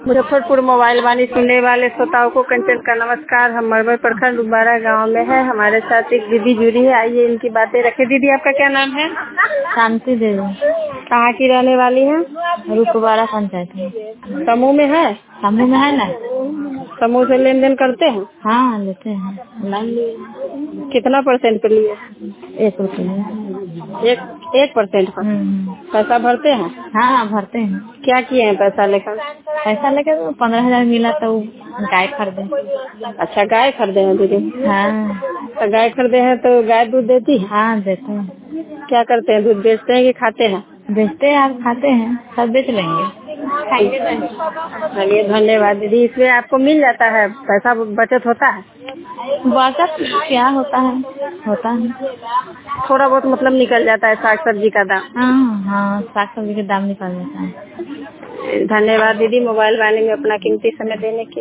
Muzaffarpur mobile वाणी सुनने वाले श्रोताओं को कंचन का नमस्कार। हम मरवर प्रखंड उबारा गांव में है। हमारे साथ एक दीदी जुड़ी है, आइए इनकी बातें रखें। दीदी आपका क्या नाम है? शांति देवी। कहाँ की रहने वाली हैं? रूपवाड़ा पंचायत में। समूह में है? समूह में है ना। समूह से लेन देन करते हैं? हाँ लेते हैं। कितना % पे लिए? 1 रुपये। 1% पर पैसा भरते हैं? हाँ भरते हैं। क्या किए हैं पैसा लेकर? पैसा लेकर 15,000 मिला तो गाय खरीदे। अच्छा, गाय खरीदे हैं दीदी? हाँ। तो गाय खरीदे हैं तो गाय दूध देती है? हाँ देते हैं। क्या करते हैं, दूध बेचते हैं कि खाते हैं? बेचते हैं, आप खाते हैं, सब बेच लेंगे। चलिए धन्यवाद दीदी। इसमें आपको मिल जाता है पैसा, बचत होता है? बचत क्या होता है, होता है थोड़ा बहुत मतलब निकल जाता है साग सब्जी का दाम? हाँ साग सब्जी के दाम निकल जाता है। धन्यवाद दीदी, मोबाइल वाले में अपना कीमती समय देने के